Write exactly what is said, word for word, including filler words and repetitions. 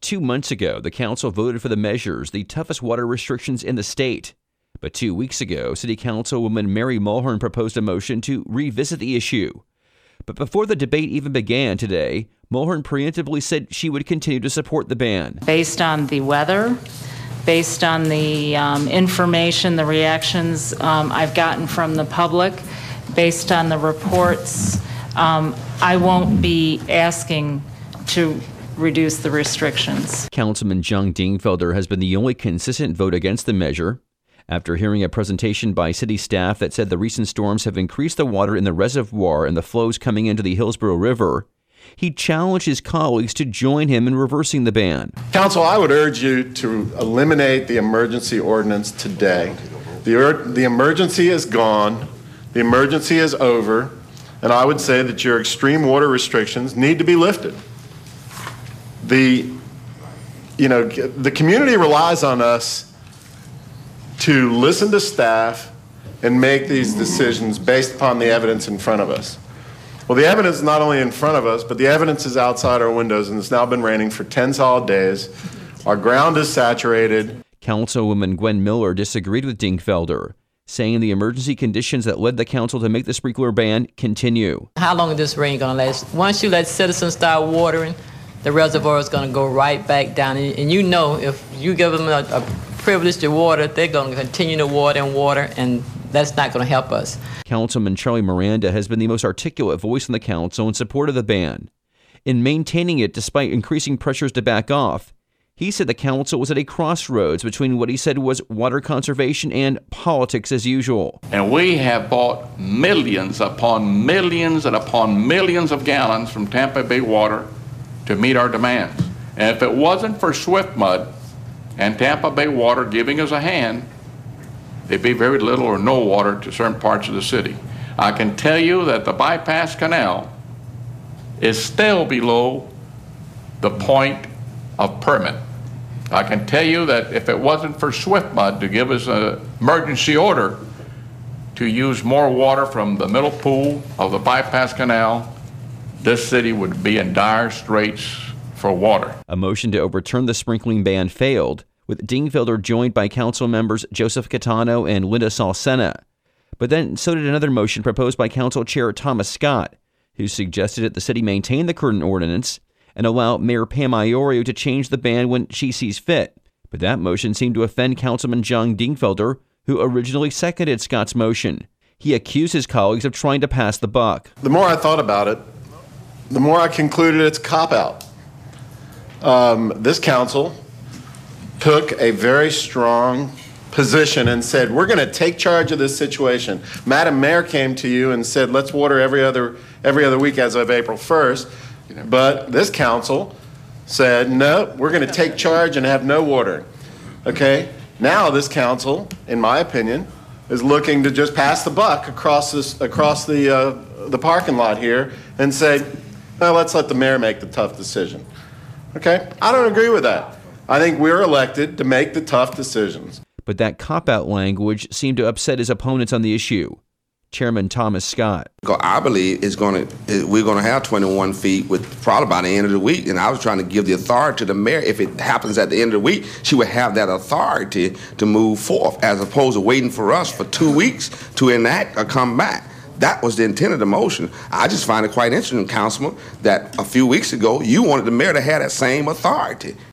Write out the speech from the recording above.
Two months ago, the council voted for the measures, the toughest water restrictions in the state. But two weeks ago, City Councilwoman Mary Mulhern proposed a motion to revisit the issue. But before the debate even began today, Mulhern preemptively said she would continue to support the ban. Based on the weather, based on the um, information, the reactions um, I've gotten from the public, based on the reports, um, I won't be asking to reduce the restrictions. Councilman John Dingfelder has been the only consistent vote against the measure. After hearing a presentation by city staff that said the recent storms have increased the water in the reservoir and the flows coming into the Hillsborough River, he challenged his colleagues to join him in reversing the ban. Council, I would urge you to eliminate the emergency ordinance today. The, the emergency is gone. The emergency is over. And I would say that your extreme water restrictions need to be lifted. The, you know, the community relies on us to listen to staff and make these decisions based upon the evidence in front of us. Well, the evidence is not only in front of us, but the evidence is outside our windows, and it's now been raining for ten solid days. Our ground is saturated. Councilwoman Gwen Miller disagreed with Dingfelder, saying the emergency conditions that led the council to make the sprinkler ban continue. How long is this rain going to last? Once you let citizens start watering, the reservoir is going to go right back down. And you know, if you give them a, a privilege to water, they're going to continue to water and water, and that's not going to help us. Councilman Charlie Miranda has been the most articulate voice in the council in support of the ban. In maintaining it despite increasing pressures to back off, he said the council was at a crossroads between what he said was water conservation and politics as usual. And we have bought millions upon millions and upon millions of gallons from Tampa Bay Water to meet our demands. And if it wasn't for Swiftmud and Tampa Bay Water giving us a hand, there'd be very little or no water to certain parts of the city. I can tell you that the bypass canal is still below the point of permit. I can tell you that if it wasn't for Swiftmud to give us an emergency order to use more water from the middle pool of the bypass canal, this city would be in dire straits for water. A motion to overturn the sprinkling ban failed, with Dingfelder joined by council members Joseph Catano and Linda Salcena. But then so did another motion proposed by Council Chair Thomas Scott, who suggested that the city maintain the current ordinance and allow Mayor Pam Iorio to change the ban when she sees fit. But that motion seemed to offend Councilman John Dingfelder, who originally seconded Scott's motion. He accused his colleagues of trying to pass the buck. The more I thought about it, the more I concluded it's a cop-out. Um, this council took a very strong position and said, we're going to take charge of this situation. Madam Mayor came to you and said, let's water every other every other week as of April first. But this council said, no, we're going to take charge and have no water. Okay? Now this council, in my opinion, is looking to just pass the buck across this across the uh, the parking lot here and say, well, let's let the mayor make the tough decision. Okay? I don't agree with that. I think we're elected to make the tough decisions. But that cop-out language seemed to upset his opponents on the issue. Chairman Thomas Scott. I believe it's going to we're going to have twenty-one feet with probably by the end of the week, and I was trying to give the authority to the mayor. If it happens at the end of the week, she would have that authority to move forth, as opposed to waiting for us for two weeks to enact or come back. That was the intent of the motion. I just find it quite interesting, Councilman, that a few weeks ago you wanted the mayor to have that same authority.